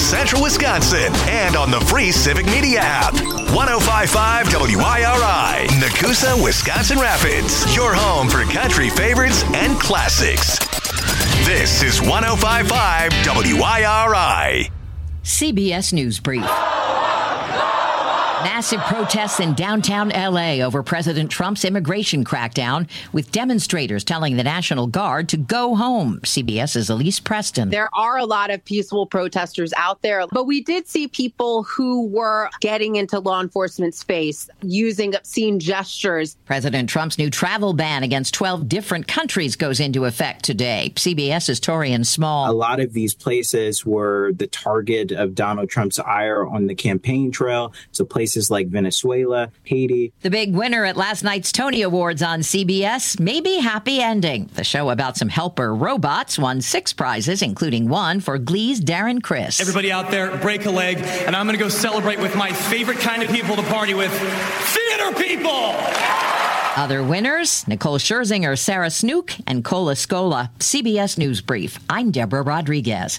Central Wisconsin and on the free Civic Media app. 105.5 WIRI, Nakusa, Wisconsin Rapids. Your home for country favorites and classics. This is 105.5 WIRI. CBS News Brief. Massive protests in downtown L.A. over President Trump's immigration crackdown, with demonstrators telling the National Guard to go home. CBS's Elise Preston. There are a lot of peaceful protesters out there, but we did see people who were getting into law enforcement space using obscene gestures. President Trump's new travel ban against 12 different countries goes into effect today. CBS's Torian Small. A lot of these places were the target of Donald Trump's ire on the campaign trail. So places like Venezuela, Haiti. The big winner at last night's Tony Awards on CBS, Maybe Happy Ending. The show about some helper robots won 6 prizes, including one for Glee's Darren Criss. Everybody out there, break a leg, and I'm going to go celebrate with my favorite kind of people to party with, theater people! Other winners, Nicole Scherzinger, Sarah Snook, and Cola Scola. CBS News Brief. I'm Deborah Rodriguez.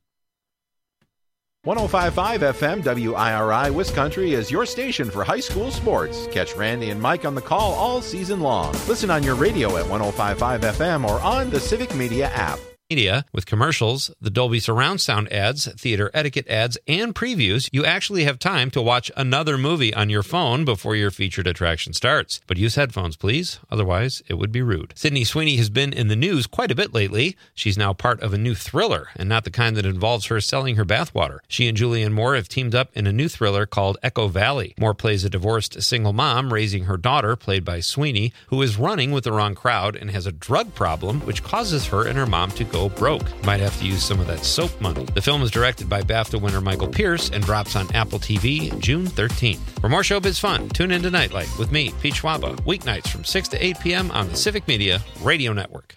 105.5 FM WIRI Wiscountry is your station for high school sports. Catch Randy and Mike on the call all season long. Listen on your radio at 105.5 FM or on the Civic Media app. Media with commercials, the Dolby surround sound ads, theater etiquette ads, and previews, you actually have time to watch another movie on your phone before your featured attraction starts. But use headphones, please. Otherwise, it would be rude. Sydney Sweeney has been in the news quite a bit lately. She's now part of a new thriller, and not the kind that involves her selling her bathwater. She and Julianne Moore have teamed up in a new thriller called Echo Valley. Moore plays a divorced single mom raising her daughter, played by Sweeney, who is running with the wrong crowd and has a drug problem, which causes her and her mom to go broke. Might have to use some of that soap money. The film is directed by BAFTA winner Michael Pierce and drops on Apple TV June 13th. For more showbiz fun, tune in to Nightlight with me, Pete Schwaba, weeknights from 6 to 8 p.m. on the Civic Media Radio Network.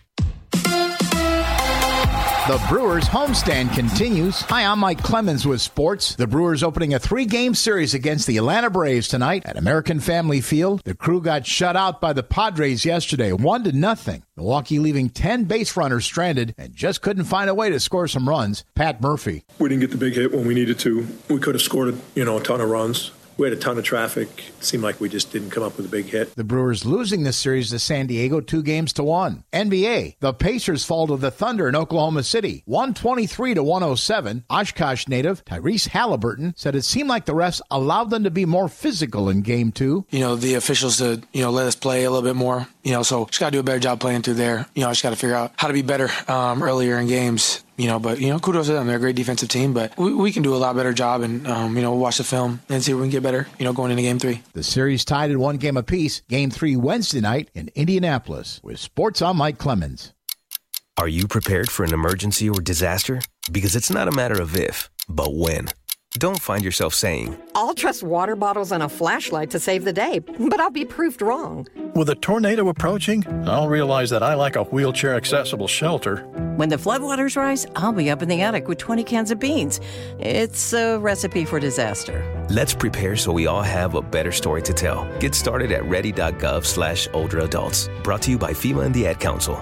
The Brewers homestand continues. Hi, I'm Mike Clemens with sports. The Brewers opening a 3-game series against the Atlanta Braves tonight at American Family Field. The crew got shut out by the Padres yesterday, 1-0. Milwaukee leaving 10 base runners stranded and just couldn't find a way to score some runs. Pat Murphy. We didn't get the big hit when we needed to. We could have scored a ton of runs. We had a ton of traffic. It seemed like we just didn't come up with a big hit. The Brewers losing this series to San Diego 2-1. NBA, the Pacers fall to the Thunder in Oklahoma City, 123-107. Oshkosh native Tyrese Halliburton said it seemed like the refs allowed them to be more physical in Game 2. The officials to, let us play a little bit more, so just got to do a better job playing through there. Just got to figure out how to be better earlier in games. But kudos to them. They're a great defensive team, but we can do a lot better job and, we'll watch the film and see if we can get better, going into Game 3. The series tied at 1 game apiece. Game 3 Wednesday night in Indianapolis. With sports, I'm Mike Clemens. Are you prepared for an emergency or disaster? Because it's not a matter of if, but when. Don't find yourself saying, I'll trust water bottles and a flashlight to save the day, but I'll be proved wrong. With a tornado approaching, I'll realize that I lack a wheelchair-accessible shelter. When the floodwaters rise, I'll be up in the attic with 20 cans of beans. It's a recipe for disaster. Let's prepare so we all have a better story to tell. Get started at ready.gov/older adults. Brought to you by FEMA and the Ad Council.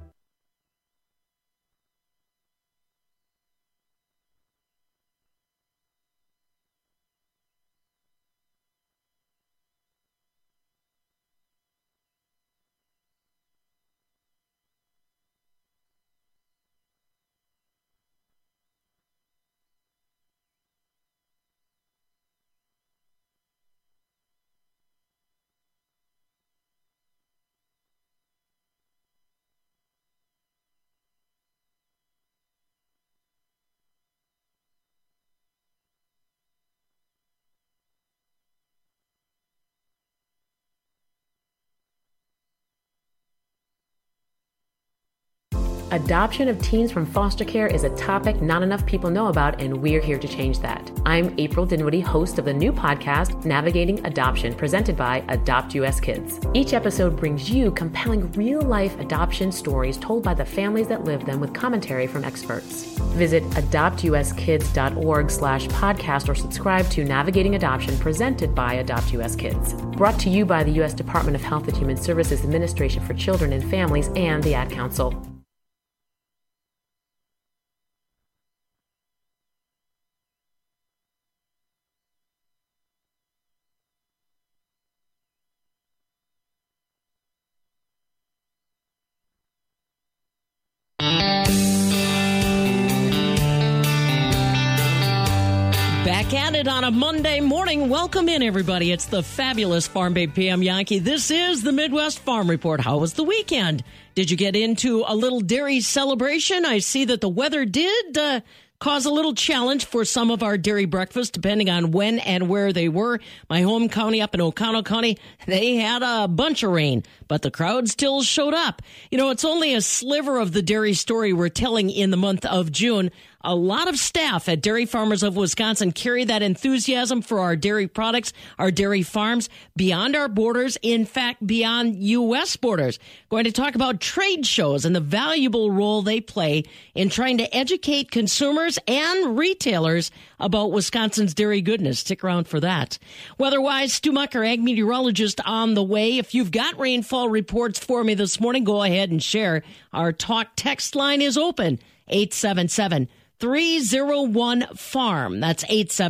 Adoption of teens from foster care is a topic not enough people know about, and we're here to change that. I'm April Dinwiddie, host of the new podcast, Navigating Adoption, presented by Adopt US Kids. Each episode brings you compelling real-life adoption stories told by the families that live them with commentary from experts. Visit adoptuskids.org/podcast or subscribe to Navigating Adoption, presented by Adopt US Kids. Brought to you by the U.S. Department of Health and Human Services Administration for Children and Families and the Ad Council. Back at it on a Monday morning. Welcome in, everybody. It's the fabulous Farm Babe PM Yankee. This is the Midwest Farm Report. How was the weekend? Did you get into a little dairy celebration? I see that the weather did cause a little challenge for some of our dairy breakfasts, depending on when and where they were. My home county up in Oconto County, they had a bunch of rain, but the crowd still showed up. You know, it's only a sliver of the dairy story we're telling in the month of June. A lot of staff at Dairy Farmers of Wisconsin carry that enthusiasm for our dairy products, our dairy farms, beyond our borders, in fact, beyond U.S. borders. Going to talk about trade shows and the valuable role they play in trying to educate consumers and retailers about Wisconsin's dairy goodness. Stick around for that. Weather-wise, Stu Mucker, ag meteorologist, on the way. If you've got rainfall reports for me this morning, go ahead and share. Our talk text line is open, 877-301-FARM. That's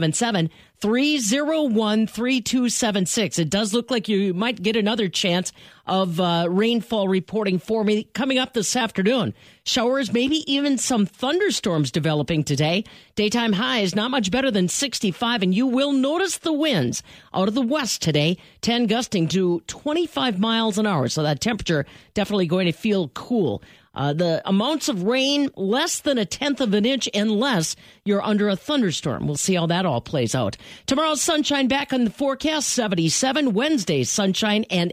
877-301-3276. It does look like you might get another chance of rainfall reporting for me coming up this afternoon. Showers, maybe even some thunderstorms developing today. Daytime highs not much better than 65, and you will notice the winds out of the west today, 10 gusting to 25 miles an hour. So that temperature definitely going to feel cool. The amounts of rain, less than 1/10 of an inch unless you're under a thunderstorm. We'll see how that all plays out. Tomorrow's sunshine back on the forecast, 77. Wednesday, sunshine and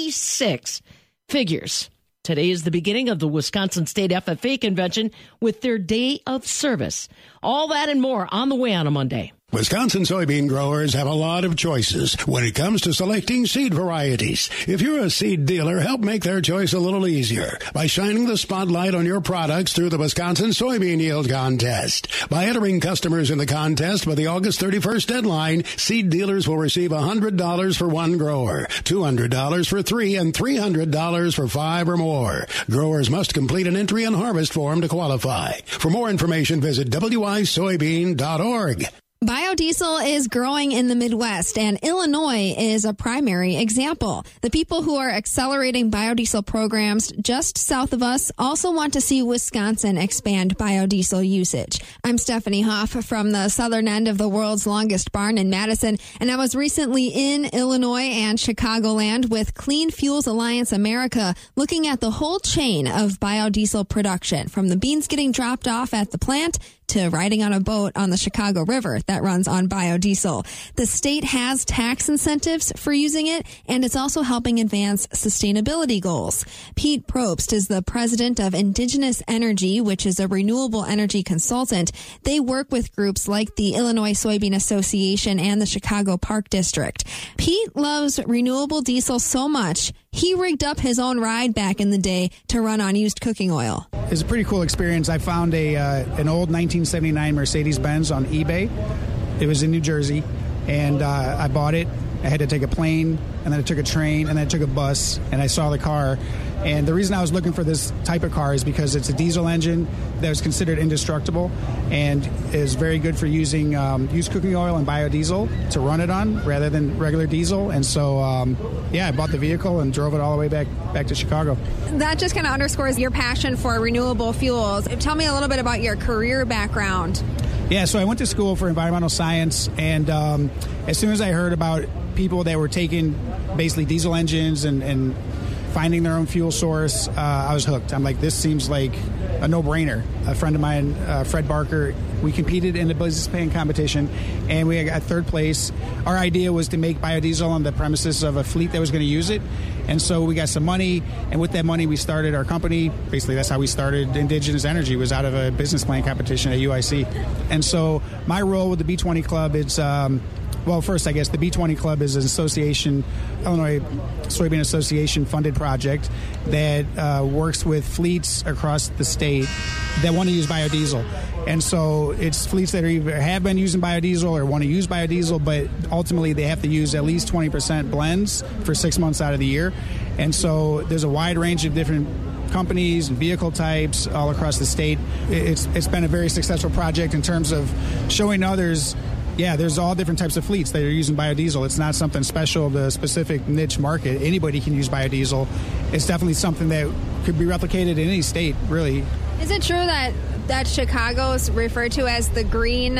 86. Figures. Today is the beginning of the Wisconsin State FFA Convention with their day of service. All that and more on the way on a Monday. Wisconsin soybean growers have a lot of choices when it comes to selecting seed varieties. If you're a seed dealer, help make their choice a little easier by shining the spotlight on your products through the Wisconsin Soybean Yield Contest. By entering customers in the contest by the August 31st deadline, seed dealers will receive $100 for one grower, $200 for 3, and $300 for 5 or more. Growers must complete an entry and harvest form to qualify. For more information, visit wisoybean.org. Biodiesel is growing in the Midwest, and Illinois is a primary example. The people who are accelerating biodiesel programs just south of us also want to see Wisconsin expand biodiesel usage. I'm Stephanie Hoff from the southern end of the world's longest barn in Madison, and I was recently in Illinois and Chicagoland with Clean Fuels Alliance America, looking at the whole chain of biodiesel production, from the beans getting dropped off at the plant to riding on a boat on the Chicago River that runs on biodiesel. The state has tax incentives for using it, and it's also helping advance sustainability goals. Pete Probst is the president of Indigenous Energy, which is a renewable energy consultant. They work with groups like the Illinois Soybean Association and the Chicago Park District. Pete loves renewable diesel so much, he rigged up his own ride back in the day to run on used cooking oil. It was a pretty cool experience. I found an old 1979 Mercedes-Benz on eBay. It was in New Jersey, and I bought it. I had to take a plane, and then I took a train, and then I took a bus, and I saw the car. And the reason I was looking for this type of car is because it's a diesel engine that was considered indestructible and is very good for using used cooking oil and biodiesel to run it on rather than regular diesel. And so, I bought the vehicle and drove it all the way back to Chicago. That just kind of underscores your passion for renewable fuels. Tell me a little bit about your career background. Yeah, so I went to school for environmental science, and as soon as I heard about people that were taking basically diesel engines and finding their own fuel source, I was hooked. I'm like, this seems like a no-brainer. A friend of mine, Fred Barker, we competed in a business plan competition, and we got third place. Our idea was to make biodiesel on the premises of a fleet that was going to use it. And so we got some money, and with that money, we started our company. Basically, that's how we started Indigenous Energy, was out of a business plan competition at UIC. And so my role with the B20 Club is, first, I guess the B20 Club is an association, Illinois Soybean Association funded project that works with fleets across the state that want to use biodiesel. And so it's fleets that either have been using biodiesel or want to use biodiesel, but ultimately they have to use at least 20% blends for 6 months out of the year. And so there's a wide range of different companies and vehicle types all across the state. It's been a very successful project in terms of showing others, there's all different types of fleets that are using biodiesel. It's not something special to a specific niche market. Anybody can use biodiesel. It's definitely something that could be replicated in any state, really. Is it true that Chicago is referred to as the green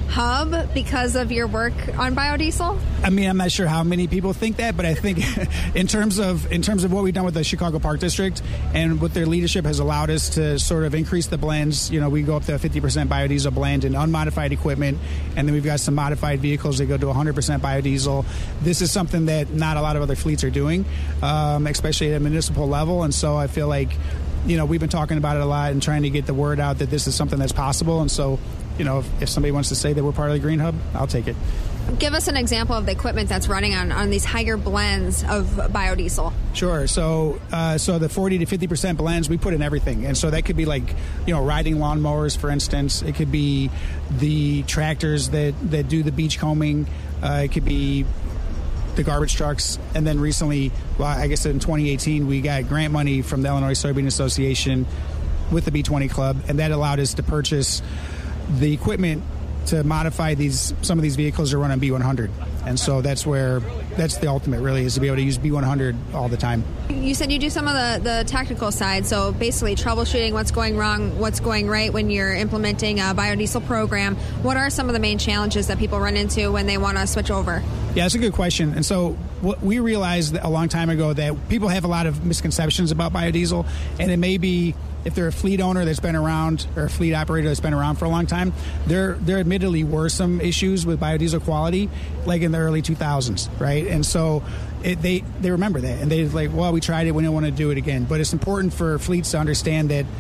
hub because of your work on biodiesel? I mean, I'm not sure how many people think that, but I think in terms of what we've done with the Chicago Park District and what their leadership has allowed us to sort of increase the blends. We go up to a 50% biodiesel blend in unmodified equipment, and then we've got some modified vehicles that go to 100% biodiesel. This is something that not a lot of other fleets are doing, especially at a municipal level, and so I feel like we've been talking about it a lot and trying to get the word out that this is something that's possible. And so, if somebody wants to say that we're part of the Green Hub, I'll take it. Give us an example of the equipment that's running on these higher blends of biodiesel. Sure. So the 40 to 50% blends, we put in everything. And so that could be like, riding lawnmowers, for instance. It could be the tractors that do the beach combing. It could be the garbage trucks. And then recently, I guess in 2018, we got grant money from the Illinois Soybean Association with the B20 Club, and that allowed us to purchase the equipment to modify some of these vehicles to run on B100. And so that's the ultimate, really, is to be able to use B100 all the time. You said you do some of the technical side, so basically troubleshooting what's going wrong, what's going right when you're implementing a biodiesel program. What are some of the main challenges that people run into when they want to switch over? Yeah, that's a good question. And so what we realized a long time ago that people have a lot of misconceptions about biodiesel, and it may be if they're a fleet owner that's been around or a fleet operator that's been around for a long time, there admittedly were some issues with biodiesel quality like in the early 2000s, right? And so they remember that, and they're like, well, we tried it, we don't want to do it again. But it's important for fleets to understand that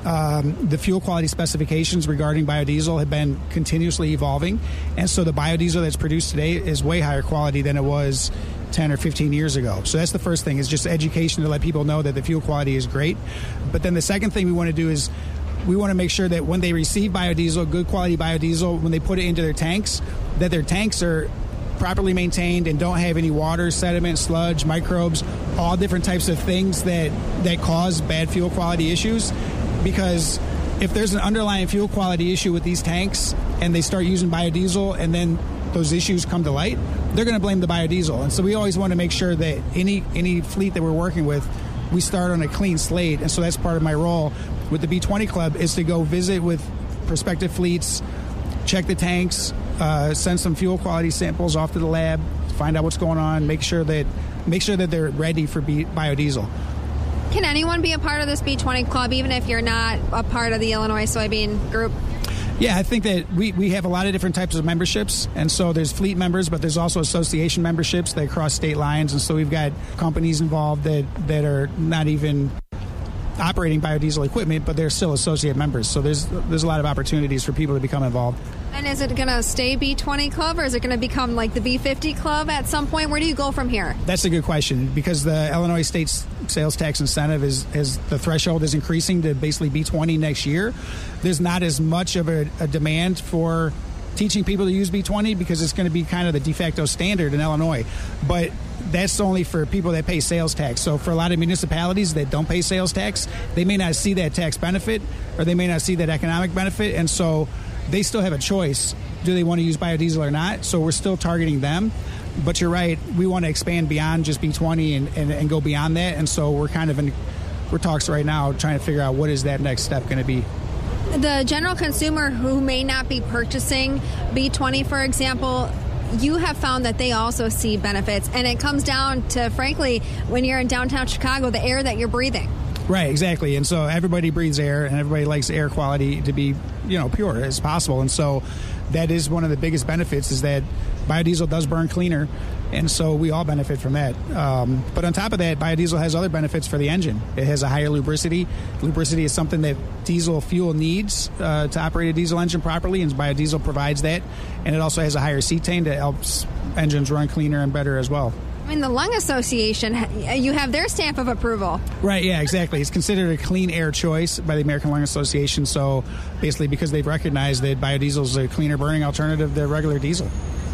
the fuel quality specifications regarding biodiesel have been continuously evolving, and so the biodiesel that's produced today is way higher quality than it was 10 or 15 years ago. So that's the first thing, is just education to let people know that the fuel quality is great. But then the second thing we want to do is we want to make sure that when they receive biodiesel, good quality biodiesel, when they put it into their tanks, that their tanks are properly maintained and don't have any water, sediment, sludge, microbes, all different types of things that cause bad fuel quality issues. Because if there's an underlying fuel quality issue with these tanks and they start using biodiesel and then those issues come to light, they're going to blame the biodiesel. And so we always want to make sure that any fleet that we're working with, we start on a clean slate. And so that's part of my role with the B20 Club, is to go visit with prospective fleets, check the tanks, send some fuel quality samples off to the lab, find out what's going on, make sure that they're ready for biodiesel. Can anyone be a part of this B20 Club, even if you're not a part of the Illinois Soybean Group? Yeah, I think that we have a lot of different types of memberships, and so there's fleet members, but there's also association memberships that cross state lines, and so we've got companies involved that are not even operating biodiesel equipment, but they're still associate members. So there's a lot of opportunities for people to become involved. And is it going to stay B20 Club, or is it going to become like the B50 Club at some point? Where do you go from here? That's a good question, because the Illinois State Sales Tax Incentive is the threshold is increasing to basically B20 next year. There's not as much of a demand for teaching people to use B20 because it's going to be kind of the de facto standard in Illinois. But that's only for people that pay sales tax. So for a lot of municipalities that don't pay sales tax, they may not see that tax benefit, or they may not see that economic benefit, and so they still have a choice. Do they want to use biodiesel or not? So we're still targeting them. But you're right, we want to expand beyond just B20 and go beyond that. And so we're kind of we're talks right now trying to figure out what is that next step going to be. The general consumer who may not be purchasing B20, for example, you have found that they also see benefits. And it comes down to, frankly, when you're in downtown Chicago, the air that you're breathing. Right, exactly. And so everybody breathes air, and everybody likes air quality to be, pure as possible. And so that is one of the biggest benefits, is that biodiesel does burn cleaner, and so we all benefit from that. But on top of that, biodiesel has other benefits for the engine. It has a higher lubricity. Lubricity is something that diesel fuel needs to operate a diesel engine properly, and biodiesel provides that. And it also has a higher cetane that helps engines run cleaner and better as well. I mean, the Lung Association, you have their stamp of approval. Right, yeah, exactly. It's considered a clean air choice by the American Lung Association. So basically, because they've recognized that biodiesel is a cleaner burning alternative to regular diesel.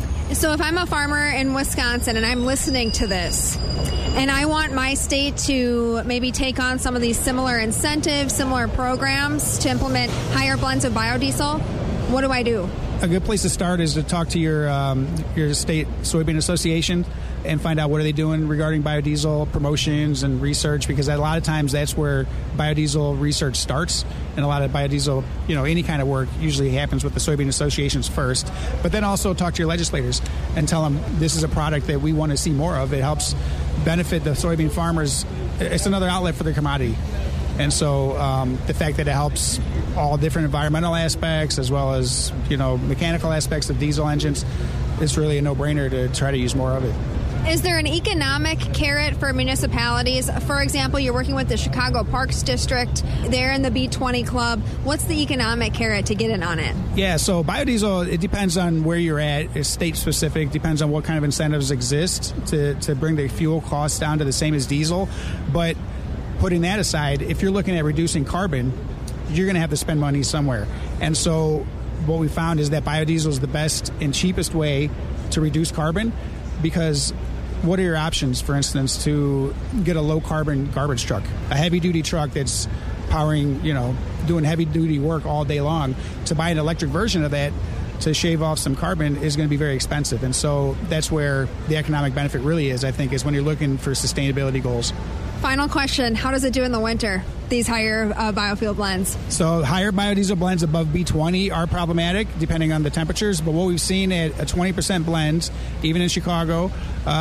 So if I'm a farmer in Wisconsin and I'm listening to this, and I want my state to maybe take on some of these similar incentives, similar programs to implement higher blends of biodiesel, what do I do? A good place to start is to talk to your state soybean association. and find out what are they doing regarding biodiesel promotions and research, because a lot of times that's where biodiesel research starts, and a lot of biodiesel, any kind of work usually happens with the soybean associations first. But then also talk to your legislators and tell them this is a product that we want to see more of. It helps benefit the soybean farmers. It's another outlet for their commodity. And so the fact that it helps all different environmental aspects as well as, mechanical aspects of diesel engines, it's really a no-brainer to try to use more of it. Is there an economic carrot for municipalities? For example, you're working with the Chicago Parks District. They're in the B20 Club. What's the economic carrot to get in on it? Yeah, so biodiesel, it depends on where you're at. It's state-specific. Depends on what kind of incentives exist to bring the fuel costs down to the same as diesel. But putting that aside, if you're looking at reducing carbon, you're going to have to spend money somewhere. And so what we found is that biodiesel is the best and cheapest way to reduce carbon, because what are your options, for instance, to get a low-carbon garbage truck, a heavy-duty truck that's powering, doing heavy-duty work all day long? To buy an electric version of that to shave off some carbon is going to be very expensive. And so that's where the economic benefit really is, I think, is when you're looking for sustainability goals. Final question. How does it do in the winter, these higher biofuel blends? So higher biodiesel blends above B20 are problematic depending on the temperatures. But what we've seen at a 20% blend, even in Chicago,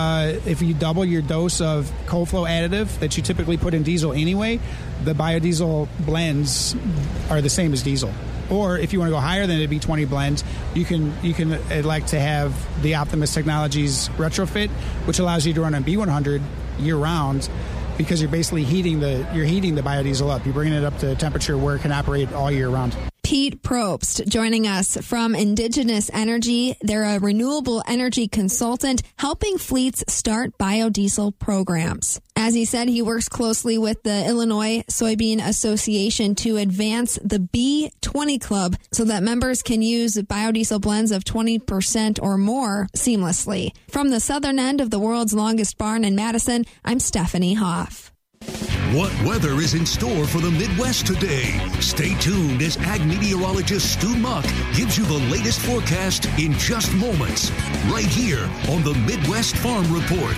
if you double your dose of cold flow additive that you typically put in diesel anyway, the biodiesel blends are the same as diesel. Or if you want to go higher than a B20 blend, you can elect to have the Optimus Technologies retrofit, which allows you to run on B100 year round, because you're basically heating the biodiesel up. You're bringing it up to a temperature where it can operate all year round. Pete Probst joining us from Indigenous Energy. They're a renewable energy consultant helping fleets start biodiesel programs. As he said, he works closely with the Illinois Soybean Association to advance the B20 Club so that members can use biodiesel blends of 20% or more seamlessly. From the southern end of the world's longest barn in Madison, I'm Stephanie Hoff. What weather is in store for the Midwest today? Stay tuned as ag meteorologist Stu Muck gives you the latest forecast in just moments, right here on the Midwest Farm Report.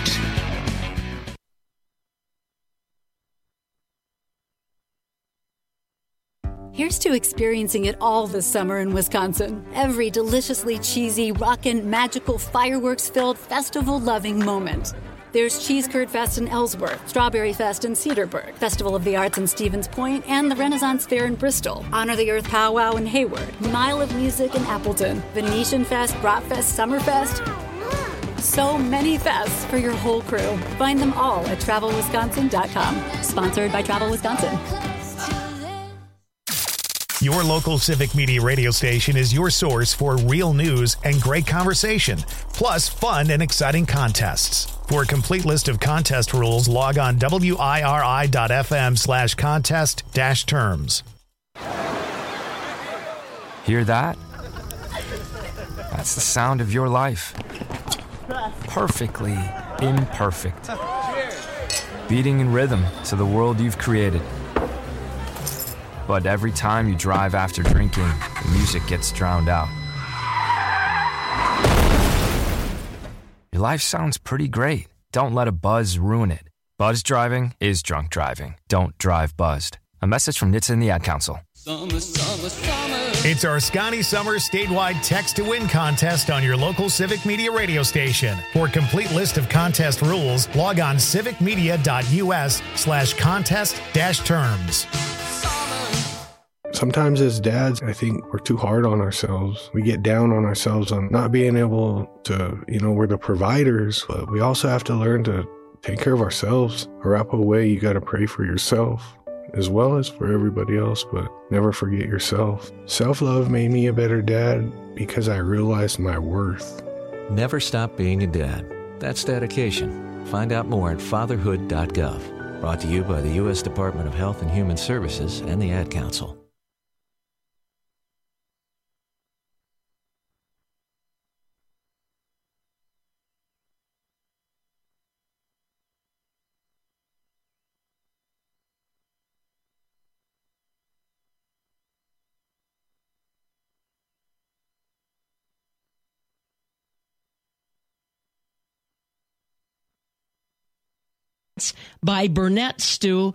Here's to experiencing it all this summer in Wisconsin. Every deliciously cheesy, rockin', magical, fireworks-filled, festival-loving moment. There's Cheese Curd Fest in Ellsworth, Strawberry Fest in Cedarburg, Festival of the Arts in Stevens Point, and the Renaissance Fair in Bristol, Honor the Earth Powwow in Hayward, Mile of Music in Appleton, Venetian Fest, Bratfest, Summerfest. So many fests for your whole crew. Find them all at TravelWisconsin.com. Sponsored by Travel Wisconsin. Your local Civic Media radio station is your source for real news and great conversation, plus fun and exciting contests. For a complete list of contest rules, log on wiri.fm/contest-terms. Hear that? That's the sound of your life. Perfectly imperfect. Beating in rhythm to the world you've created. But every time you drive after drinking, the music gets drowned out. Your life sounds pretty great. Don't let a buzz ruin it. Buzz driving is drunk driving. Don't drive buzzed. A message from NHTSA and the Ad Council. It's our Scotty Summer statewide Text to Win contest on your local Civic Media radio station. For a complete list of contest rules, log on civicmedia.us/contest-terms. Sometimes as dads, I think we're too hard on ourselves. We get down on ourselves on not being able to, we're the providers, but we also have to learn to take care of ourselves. Arapaho way, you got to pray for yourself as well as for everybody else, but never forget yourself. Self-love made me a better dad because I realized my worth. Never stop being a dad. That's dedication. Find out more at fatherhood.gov. Brought to you by the U.S. Department of Health and Human Services and the Ad Council. by Burnett, Stu.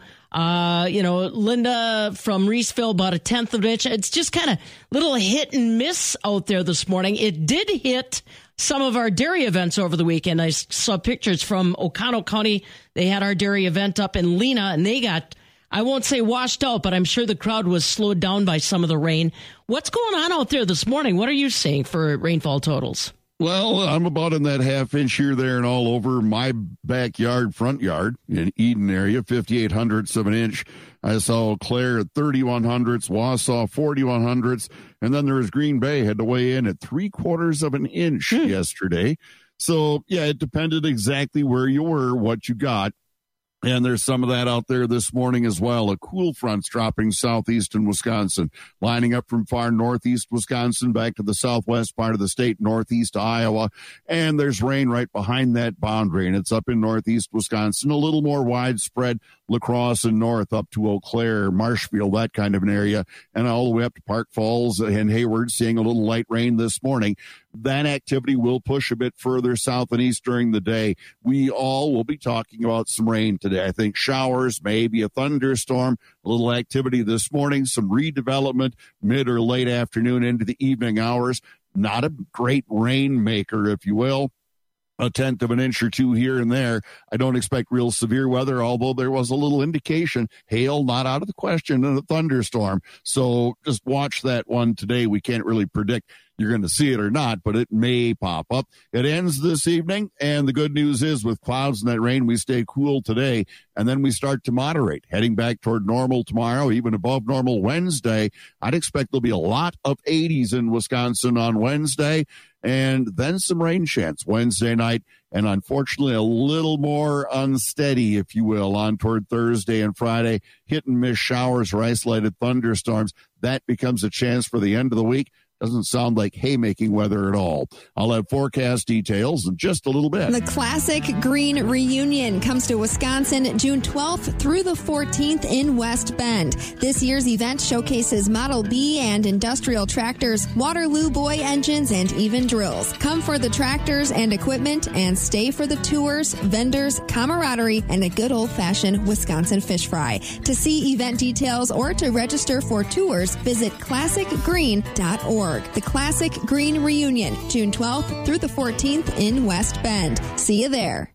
Linda from Reeseville, about 1/10 of an inch. It's just kind of little hit and miss out there this morning. It did hit some of our dairy events over the weekend. I saw pictures from Oconto County. They had our dairy event up in Lena, and they got, I won't say washed out, but I'm sure the crowd was slowed down by some of the rain. What's going on out there this morning? What are you seeing for rainfall totals? Well, I'm about in that half inch here, there, and all over my backyard, front yard in Eden area, 58/100ths of an inch. I saw Eau Claire at 31/100ths, Wausau 41/100ths, and then there was Green Bay had to weigh in at 3/4 of an inch yesterday. So, yeah, it depended exactly where you were, what you got. And there's some of that out there this morning as well. A cool front's dropping southeastern Wisconsin, lining up from far northeast Wisconsin back to the southwest part of the state, northeast to Iowa. And there's rain right behind that boundary, and it's up in northeast Wisconsin, a little more widespread, La Crosse and north up to Eau Claire, Marshfield, that kind of an area, and all the way up to Park Falls and Hayward, seeing a little light rain this morning. That activity will push a bit further south and east during the day. We all will be talking about some rain today. I think showers, maybe a thunderstorm, a little activity this morning, some redevelopment mid or late afternoon into the evening hours. Not a great rainmaker, if you will. 1/10 of an inch or two here and there. I don't expect real severe weather, although there was a little indication, hail not out of the question, and a thunderstorm. So just watch that one today. We can't really predict you're going to see it or not, but it may pop up. It ends this evening, and the good news is with clouds and that rain, we stay cool today, and then we start to moderate, heading back toward normal tomorrow, even above normal Wednesday. I'd expect there'll be a lot of 80s in Wisconsin on Wednesday, and then some rain chance Wednesday night, and unfortunately a little more unsteady, if you will, on toward Thursday and Friday. Hit and miss showers or isolated thunderstorms. That becomes a chance for the end of the week. Doesn't sound like haymaking weather at all. I'll have forecast details in just a little bit. The Classic Green Reunion comes to Wisconsin June 12th through the 14th in West Bend. This year's event showcases Model B and industrial tractors, Waterloo Boy engines, and even drills. Come for the tractors and equipment, and stay for the tours, vendors, camaraderie, and a good old-fashioned Wisconsin fish fry. To see event details or to register for tours, visit classicgreen.org. The Classic Green Reunion, June 12th through the 14th in West Bend. See you there.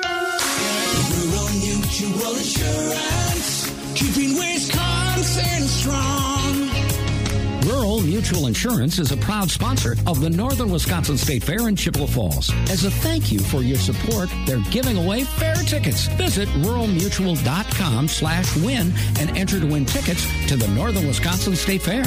Rural Mutual Insurance, keeping Wisconsin strong. Rural Mutual Insurance is a proud sponsor of the Northern Wisconsin State Fair in Chippewa Falls. As a thank you for your support, they're giving away fair tickets. Visit ruralmutual.com/win and enter to win tickets to the Northern Wisconsin State Fair.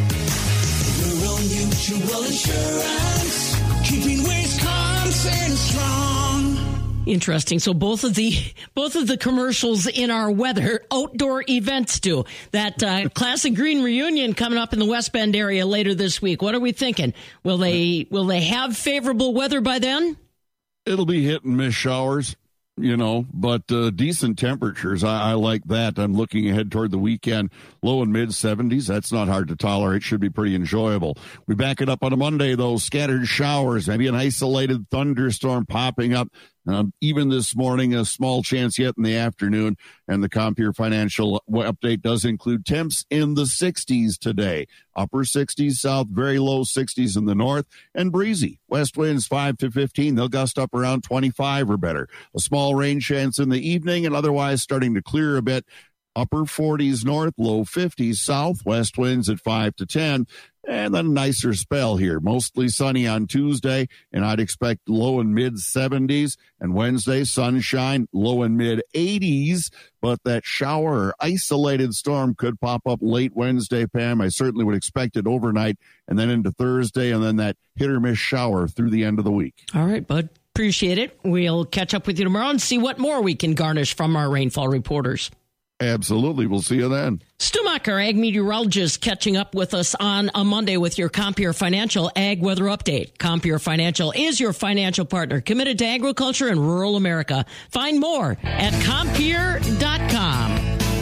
Rural Mutual Insurance, keeping Wisconsin strong. Interesting. So both of the commercials in our weather outdoor events do. That Classic Green Reunion coming up in the West Bend area later this week. What are we thinking? Will they have favorable weather by then? It'll be hit and miss showers, but decent temperatures. I like that. I'm looking ahead toward the weekend. Low and mid 70s. That's not hard to tolerate. Should be pretty enjoyable. We back it up on a Monday, though. Scattered showers, maybe an isolated thunderstorm popping up. Even this morning, a small chance yet in the afternoon. And the Compeer Financial update does include temps in the 60s today. Upper 60s south, very low 60s in the north, and breezy. West winds 5 to 15. They'll gust up around 25 or better. A small rain chance in the evening, and otherwise starting to clear a bit. Upper 40s north, low 50s south. West winds at 5 to 10. And then a nicer spell here. Mostly sunny on Tuesday, and I'd expect low and mid 70s. And Wednesday, sunshine, low and mid 80s. But that shower or isolated storm could pop up late Wednesday, Pam. I certainly would expect it overnight, and then into Thursday, and then that hit or miss shower through the end of the week. All right, bud. Appreciate it. We'll catch up with you tomorrow and see what more we can garnish from our rainfall reporters. Absolutely. We'll see you then. Stu Muck, our ag meteorologist, catching up with us on a Monday with your Compeer Financial Ag Weather Update. Compeer Financial is your financial partner committed to agriculture and rural America. Find more at Compeer.com.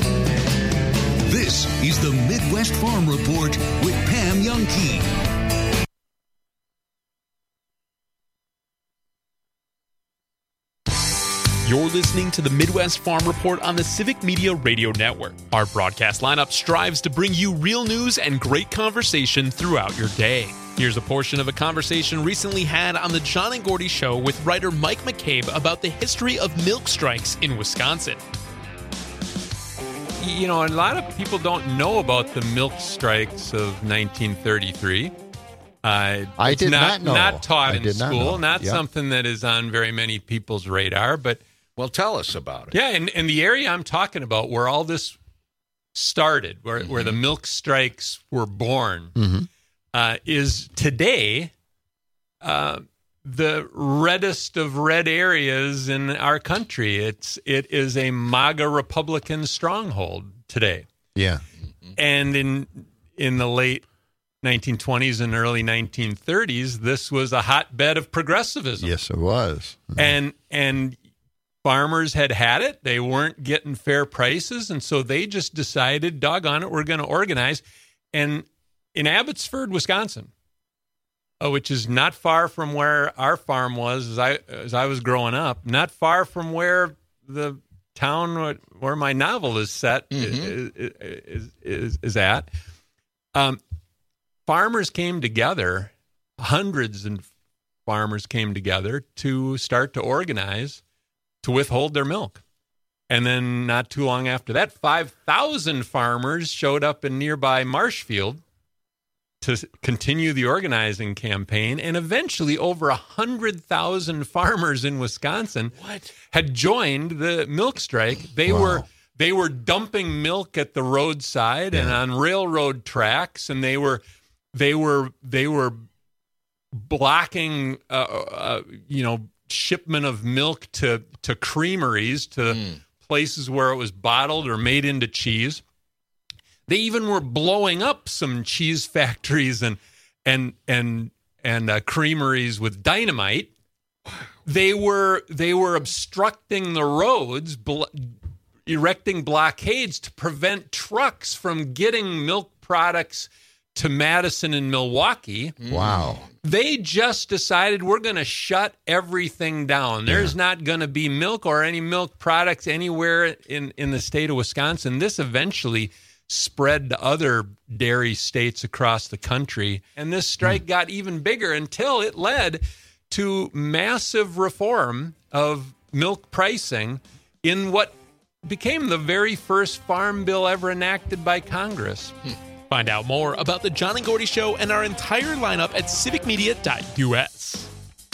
This is the Midwest Farm Report with Pam Youngkey. You're listening to the Midwest Farm Report on the Civic Media Radio Network. Our broadcast lineup strives to bring you real news and great conversation throughout your day. Here's a portion of a conversation recently had on the John and Gordy Show with writer Mike McCabe about the history of milk strikes in Wisconsin. You know, a lot of people don't know about the milk strikes of 1933. I did not know. Not taught in school, not something that is on very many people's radar. But well, tell us about it. Yeah, and the area I'm talking about, where all this started, where the milk strikes were born, is today the reddest of red areas in our country. It is a MAGA Republican stronghold today. Yeah, and in the late 1920s and early 1930s, this was a hotbed of progressivism. Yes, it was. And farmers had it. They weren't getting fair prices, and so they just decided, doggone it, we're going to organize. And in Abbotsford, Wisconsin, which is not far from where our farm was as I was growing up, not far from where the town where my novel is set is at. Farmers came together, hundreds of farmers came together to start to organize to withhold their milk. And then not too long after that, 5,000 farmers showed up in nearby Marshfield to continue the organizing campaign. And eventually over 100,000 farmers in Wisconsin had joined the milk strike. They were dumping milk at the roadside and on railroad tracks, and they were blocking, shipment of milk to creameries, to places where it was bottled or made into cheese. They even were blowing up some cheese factories and creameries with dynamite. They were obstructing the roads, erecting blockades to prevent trucks from getting milk products to Madison and Milwaukee. Wow. They just decided we're going to shut everything down. There's not going to be milk or any milk products anywhere in the state of Wisconsin. This eventually spread to other dairy states across the country. And this strike got even bigger until it led to massive reform of milk pricing in what became the very first farm bill ever enacted by Congress. Find out more about the John and Gordy Show and our entire lineup at civicmedia.us.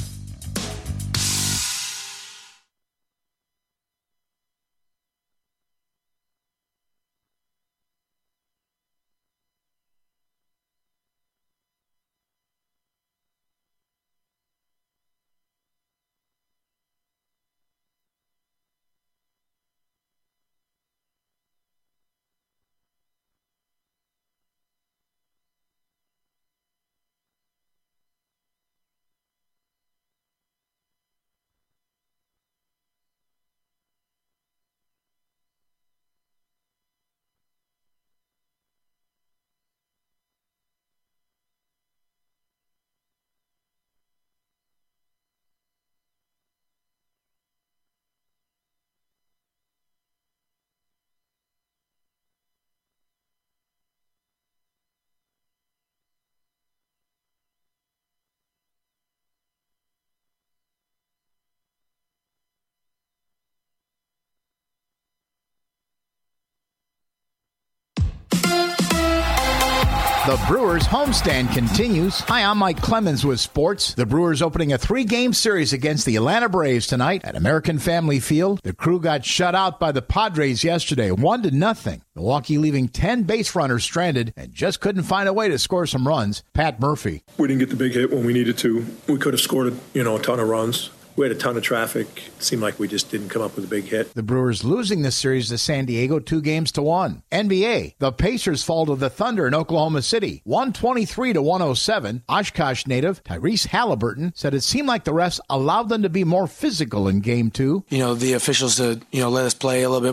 The Brewers homestand continues. Hi, I'm Mike Clemens with sports. The Brewers opening a 3-game series against the Atlanta Braves tonight at American Family Field. The Crew got shut out by the Padres yesterday, 1-0. Milwaukee leaving 10 base runners stranded and just couldn't find a way to score some runs. Pat Murphy. We didn't get the big hit when we needed to. We could have scored, a ton of runs. We had a ton of traffic. It seemed like we just didn't come up with a big hit. The Brewers losing this series to San Diego 2-1. NBA, the Pacers fall to the Thunder in Oklahoma City, 123-107. Oshkosh native Tyrese Halliburton said it seemed like the refs allowed them to be more physical in Game 2. The officials to, let us play a little bit more.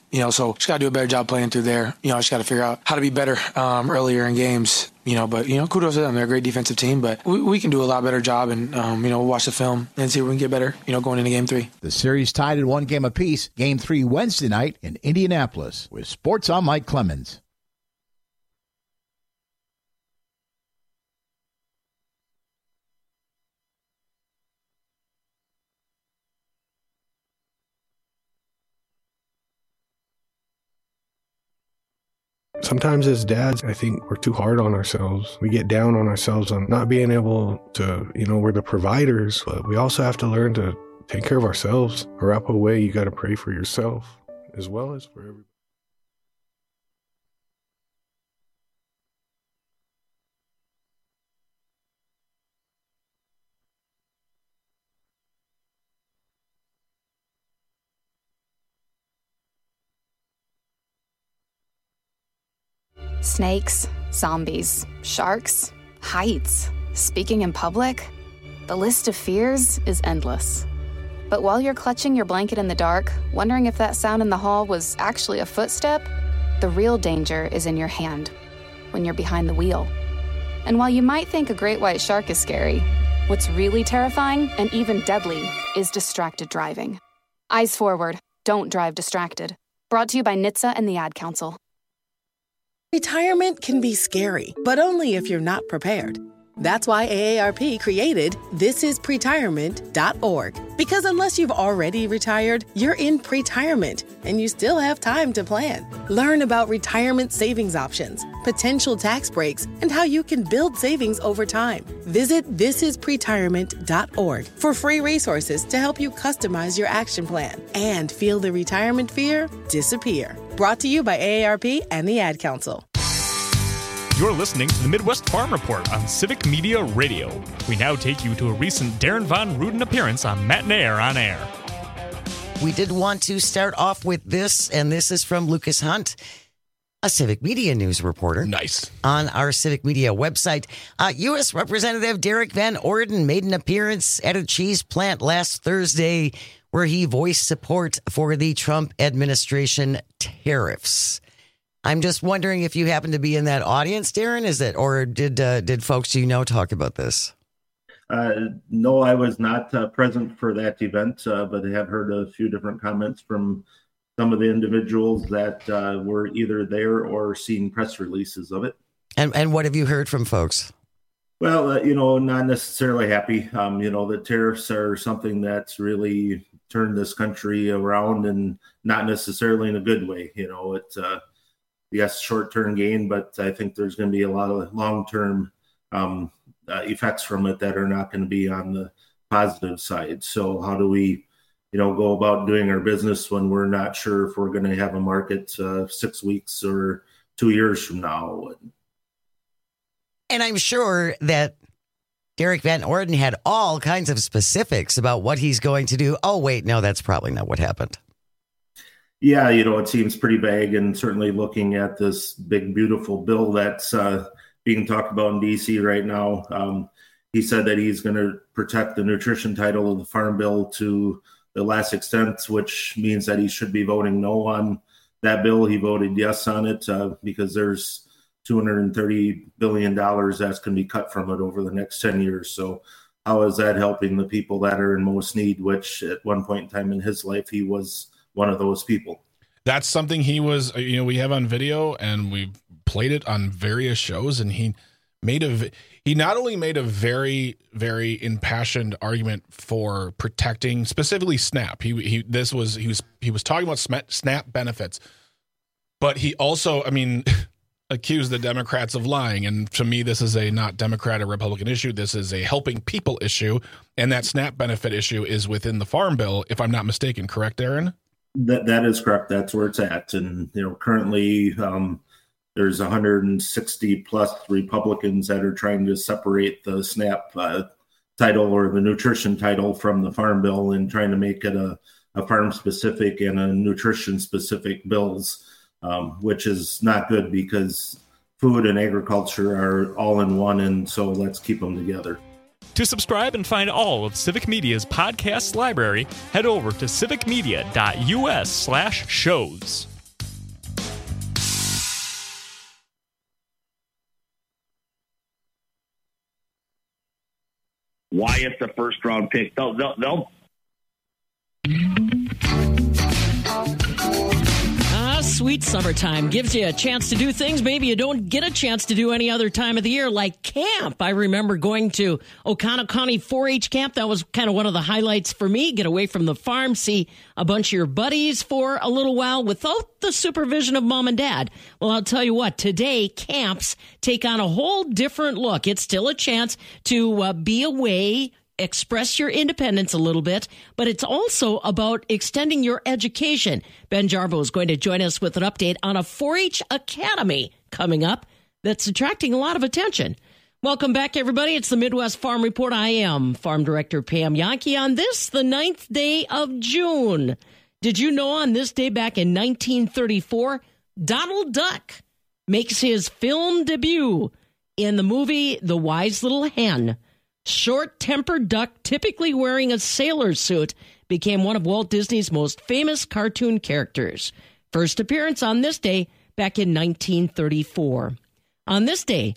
So just got to do a better job playing through there. I just got to figure out how to be better earlier in games. But kudos to them. They're a great defensive team, but we can do a lot better job, and we'll watch the film and see if we can get better, going into Game 3. The series tied at 1 game apiece. Game 3 Wednesday night in Indianapolis. With Sports, I'm Mike Clemens. Sometimes as dads, I think we're too hard on ourselves. We get down on ourselves on not being able to, we're the providers, but we also have to learn to take care of ourselves. Arapahoe Way, you got to pray for yourself as well as for everybody. Snakes, zombies, sharks, heights, speaking in public. The list of fears is endless. But while you're clutching your blanket in the dark, wondering if that sound in the hall was actually a footstep, the real danger is in your hand, when you're behind the wheel. And while you might think a great white shark is scary, what's really terrifying and even deadly is distracted driving. Eyes forward, don't drive distracted. Brought to you by NHTSA and the Ad Council. Retirement can be scary, but only if you're not prepared. That's why AARP created thisispretirement.org. Because unless you've already retired, you're in pretirement, and you still have time to plan. Learn about retirement savings options, potential tax breaks, and how you can build savings over time. Visit thisispretirement.org for free resources to help you customize your action plan and feel the retirement fear disappear. Brought to you by AARP and the Ad Council. You're listening to the Midwest Farm Report on Civic Media Radio. We now take you to a recent Darren Von Ruden appearance on Matt Nair on Air. We did want to start off with this, and this is from Lucas Hunt, a Civic Media news reporter. Nice. On our Civic Media website. U.S. Representative Derek Van Orden made an appearance at a cheese plant last Thursday where he voiced support for the Trump administration tariffs. I'm just wondering if you happen to be in that audience, Darren. Is it, or did folks talk about this? No, I was not present for that event, but I have heard a few different comments from some of the individuals that were either there or seen press releases of it. And what have you heard from folks? Well, not necessarily happy. The tariffs are something that's really turned this country around, and not necessarily in a good way. It's yes, short-term gain, but I think there's going to be a lot of long-term effects from it that are not going to be on the positive side. So how do we, go about doing our business when we're not sure if we're going to have a market 6 weeks or 2 years from now? And I'm sure that Derek Van Orden had all kinds of specifics about what he's going to do. Oh, wait, no, that's probably not what happened. Yeah, it seems pretty vague, and certainly looking at this big, beautiful bill that's being talked about in D.C. right now, he said that he's going to protect the nutrition title of the Farm Bill to the last extent, which means that he should be voting no on that bill. He voted yes on it because there's $230 billion that's going to be cut from it over the next 10 years. So how is that helping the people that are in most need, which at one point in time in his life, he was one of those people. That's something he was, we have on video, and we played it on various shows, and he not only made a very, very impassioned argument for protecting specifically SNAP. He was talking about SNAP benefits, but he also, accused the Democrats of lying. And to me, this is a not Democrat or Republican issue. This is a helping people issue, and that SNAP benefit issue is within the Farm Bill, if I'm not mistaken. Correct, Aaron? That is correct. That's where it's at. And, currently there's 160 plus Republicans that are trying to separate the SNAP title or the nutrition title from the Farm Bill and trying to make it a farm specific and a nutrition specific bills, which is not good because food and agriculture are all in one. And so let's keep them together. To subscribe and find all of Civic Media's podcast library, head over to civicmedia.us/shows. why it's a first-round pick. They'll Sweet summertime gives you a chance to do things maybe you don't get a chance to do any other time of the year, like camp. I remember going to Oconto County 4-H camp. That was kind of one of the highlights for me. Get away from the farm, see a bunch of your buddies for a little while without the supervision of mom and dad. Well, I'll tell you what, today camps take on a whole different look. It's still a chance to be away, express your independence a little bit, but it's also about extending your education. Ben Jarbo is going to join us with an update on a 4-H Academy coming up that's attracting a lot of attention. Welcome back, everybody. It's the Midwest Farm Report. I am Farm Director Pam Jahnke on this, the 9th day of June. Did you know on this day back in 1934, Donald Duck makes his film debut in the movie The Wise Little Hen? Short-tempered duck, typically wearing a sailor suit, became one of Walt Disney's most famous cartoon characters. First appearance on this day back in 1934. On this day,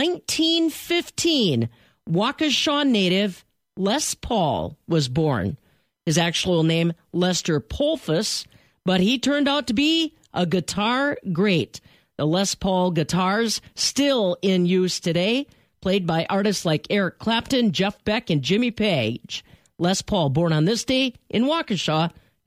1915, Waukesha native Les Paul was born. His actual name, Lester Polfus, but he turned out to be a guitar great. The Les Paul guitars still in use today, played by artists like Eric Clapton, Jeff Beck, and Jimmy Page. Les Paul, born on this day in Waukesha,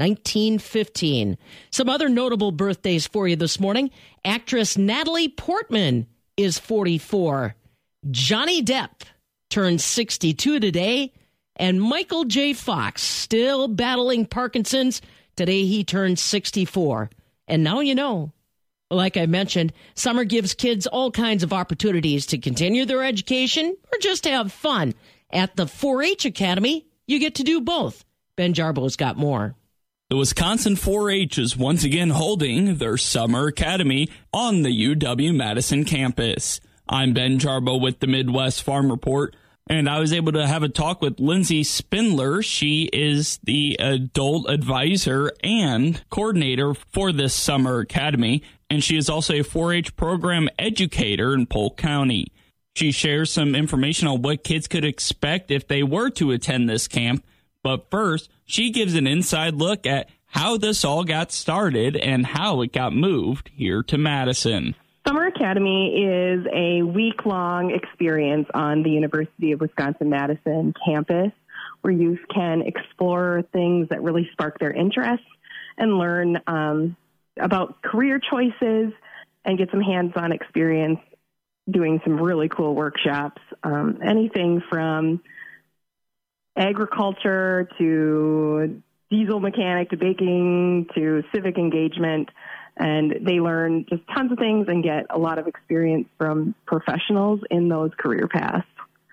1915. Some other notable birthdays for you this morning. Actress Natalie Portman is 44. Johnny Depp turns 62 today. And Michael J. Fox, still battling Parkinson's. Today he turns 64. And now you know. Like I mentioned, summer gives kids all kinds of opportunities to continue their education or just have fun. At the 4-H Academy, you get to do both. Ben Jarbo's got more. The Wisconsin 4-H is once again holding their Summer Academy on the UW-Madison campus. I'm Ben Jarbo with the Midwest Farm Report, and I was able to have a talk with Lindsay Spindler. She is the adult advisor and coordinator for this Summer Academy, and she is also a 4-H program educator in Polk County. She shares some information on what kids could expect if they were to attend this camp. But first, she gives an inside look at how this all got started and how it got moved here to Madison. Summer Academy is a week-long experience on the University of Wisconsin-Madison campus where youth can explore things that really spark their interest and learn about career choices and get some hands-on experience doing some really cool workshops, anything from agriculture to diesel mechanic to baking to civic engagement. And they learn just tons of things and get a lot of experience from professionals in those career paths.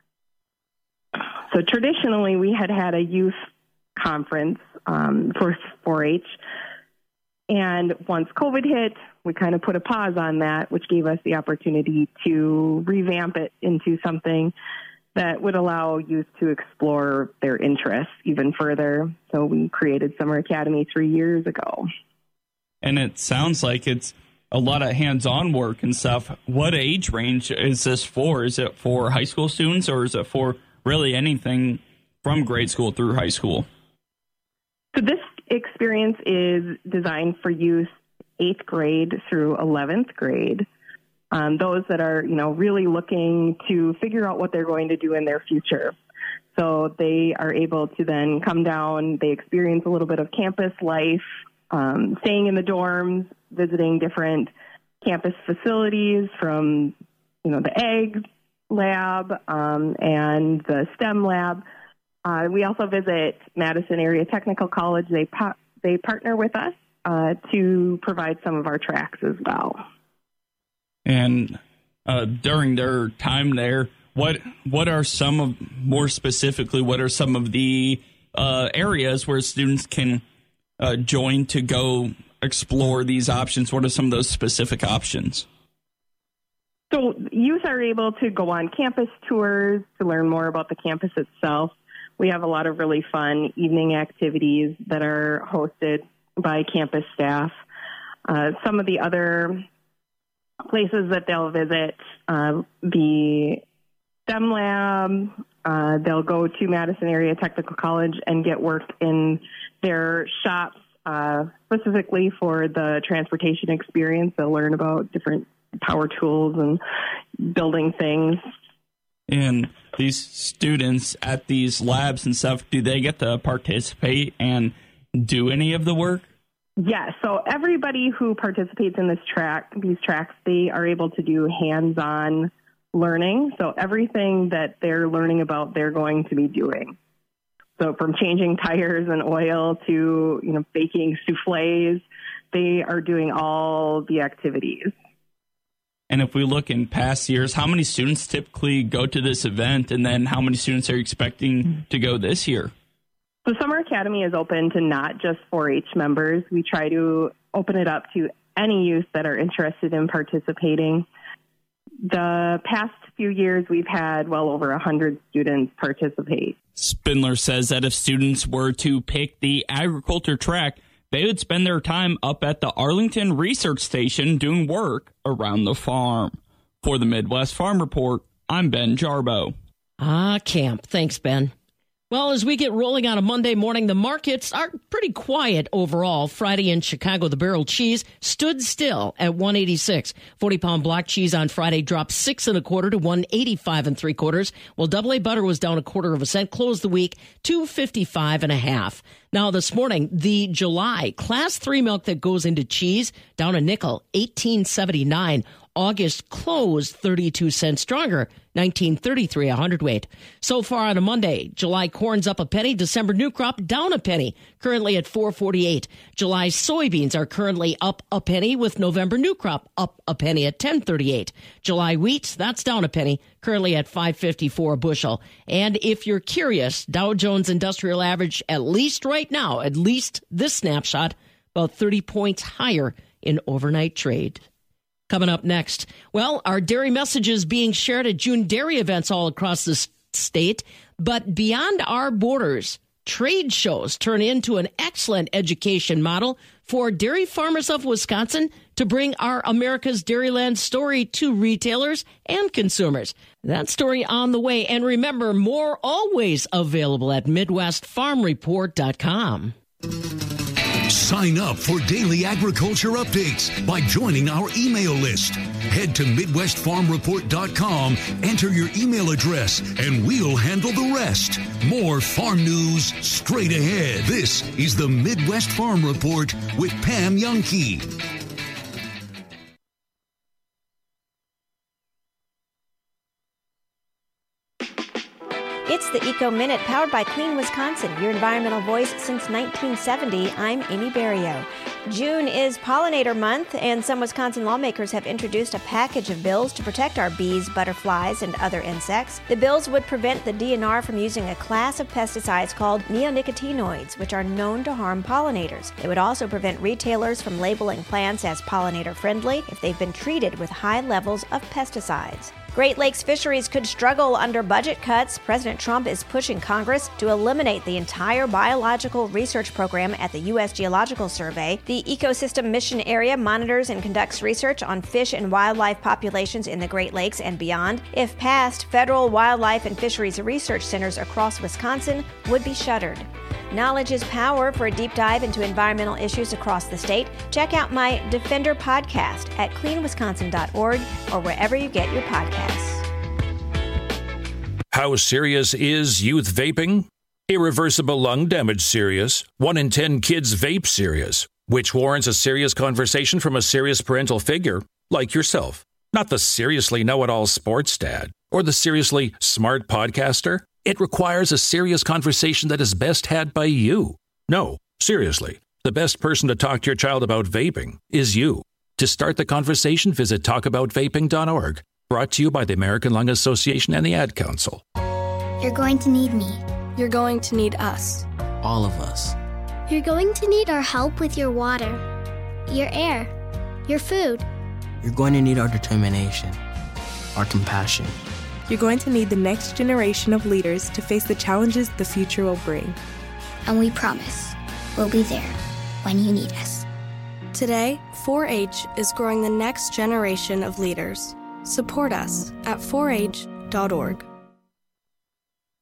So traditionally, we had a youth conference for 4-H. And once COVID hit, we kind of put a pause on that, which gave us the opportunity to revamp it into something that would allow youth to explore their interests even further. So we created Summer Academy 3 years ago. And it sounds like it's a lot of hands-on work and stuff. What age range is this for? Is it for high school students, or is it for really anything from grade school through high school? So this experience is designed for youth 8th grade through 11th grade. Those that are, really looking to figure out what they're going to do in their future. So they are able to then come down, they experience a little bit of campus life, staying in the dorms, visiting different campus facilities from, the Ag Lab and the STEM Lab. We also visit Madison Area Technical College. They partner with us to provide some of our tracks as well. And during their time there, what are some of the areas where students can join to go explore these options? What are some of those specific options? So youth are able to go on campus tours to learn more about the campus itself. We have a lot of really fun evening activities that are hosted by campus staff. Some of the other places that they'll visit, the STEM Lab, They'll go to Madison Area Technical College and get work in their shops, specifically for the transportation experience. They'll learn about different power tools and building things. And these students at these labs and stuff, do they get to participate and do any of the work? Yes. So everybody who participates in these tracks, they are able to do hands-on learning. So everything that they're learning about, they're going to be doing. So from changing tires and oil to, baking soufflés, they are doing all the activities. And if we look in past years, how many students typically go to this event, and then how many students are you expecting to go this year? The Summer Academy is open to not just 4-H members. We try to open it up to any youth that are interested in participating. The past few years, we've had well over 100 students participate. Spindler says that if students were to pick the agriculture track, they would spend their time up at the Arlington Research Station doing work around the farm. For the Midwest Farm Report, I'm Ben Jarbo. Camp. Thanks, Ben. Well, as we get rolling on a Monday morning, the markets are pretty quiet overall. Friday in Chicago, the barrel cheese stood still at $1.86. 40-pound block cheese on Friday dropped 6 1/4 to $1.85 3/4. While AA butter was down 1/4 cent, closed the week $2.55 1/2. Now this morning, the July Class 3 milk that goes into cheese down a nickel, $18.79. August closed 32 cents stronger, $19.33 a hundredweight. So far on a Monday, July corn's up a penny, December new crop down a penny, currently at $4.48. July soybeans are currently up a penny, with November new crop up a penny at $10.38. July wheat, that's down a penny, currently at $5.54 a bushel. And if you're curious, Dow Jones Industrial Average, at least right now, at least this snapshot, about 30 points higher in overnight trade. Coming up next, well, our dairy messages being shared at June dairy events all across the state. But beyond our borders, trade shows turn into an excellent education model for dairy farmers of Wisconsin to bring our America's Dairyland story to retailers and consumers. That story on the way. And remember, more always available at MidwestFarmReport.com. Sign up for daily agriculture updates by joining our email list. Head to MidwestFarmReport.com, enter your email address, and we'll handle the rest. More farm news straight ahead. This is the Midwest Farm Report with Pam Jahnke. It's the Eco Minute, powered by Clean Wisconsin, your environmental voice since 1970. I'm Amy Berrio. June is Pollinator Month, and some Wisconsin lawmakers have introduced a package of bills to protect our bees, butterflies, and other insects. The bills would prevent the DNR from using a class of pesticides called neonicotinoids, which are known to harm pollinators. They would also prevent retailers from labeling plants as pollinator-friendly if they've been treated with high levels of pesticides. Great Lakes fisheries could struggle under budget cuts. President Trump is pushing Congress to eliminate the entire biological research program at the U.S. Geological Survey. The Ecosystem Mission Area monitors and conducts research on fish and wildlife populations in the Great Lakes and beyond. If passed, federal wildlife and fisheries research centers across Wisconsin would be shuttered. Knowledge is power. For a deep dive into environmental issues across the state, check out my Defender podcast at cleanwisconsin.org or wherever you get your podcasts. How serious is youth vaping? Irreversible lung damage serious. 1 in 10 kids vape serious, which warrants a serious conversation from a serious parental figure like yourself. Not the seriously know-it-all sports dad or the seriously smart podcaster. It requires a serious conversation that is best had by you. No, seriously, the best person to talk to your child about vaping is you. To start the conversation, visit talkaboutvaping.org. Brought to you by the American Lung Association and the Ad Council. You're going to need me. You're going to need us. All of us. You're going to need our help with your water, your air, your food. You're going to need our determination, our compassion. You're going to need the next generation of leaders to face the challenges the future will bring. And we promise we'll be there when you need us. Today, 4-H is growing the next generation of leaders. Support us at 4h.org.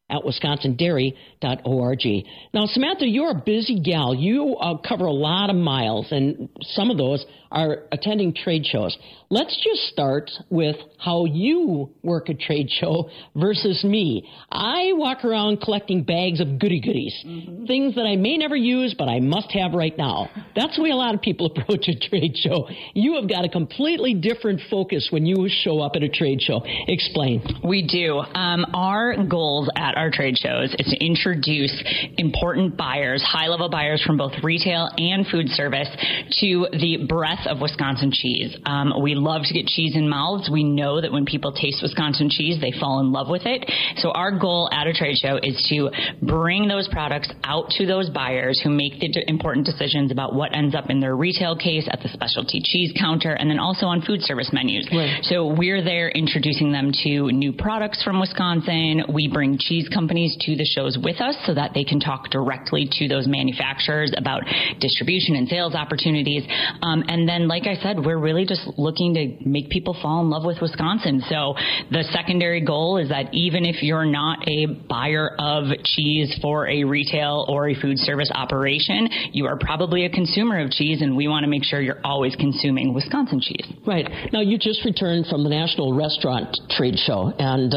at wisconsindairy.org. Now, Samantha, you're a busy gal. You cover a lot of miles, and some of those are attending trade shows. Let's just start with how you work a trade show versus me. I walk around collecting bags of goodies, things that I may never use, but I must have right now. That's the way a lot of people approach a trade show. You have got a completely different focus when you show up at a trade show. Explain. We do. Our goals at our trade shows is to introduce important buyers, high-level buyers from both retail and food service, to the breadth of Wisconsin cheese. We love to get cheese in mouths. We know that when people taste Wisconsin cheese, they fall in love with it. So our goal at a trade show is to bring those products out to those buyers who make the important decisions about what ends up in their retail case at the specialty cheese counter, and then also on food service menus. Right. So we're there introducing them to new products from Wisconsin. We bring cheese companies to the shows with us so that they can talk directly to those manufacturers about distribution and sales opportunities. And then, like I said, we're really just looking to make people fall in love with Wisconsin. So the secondary goal is that even if you're not a buyer of cheese for a retail or a food service operation, you are probably a consumer of cheese, and we want to make sure you're always consuming Wisconsin cheese. Right. Now, you just returned from the National Restaurant Trade Show, and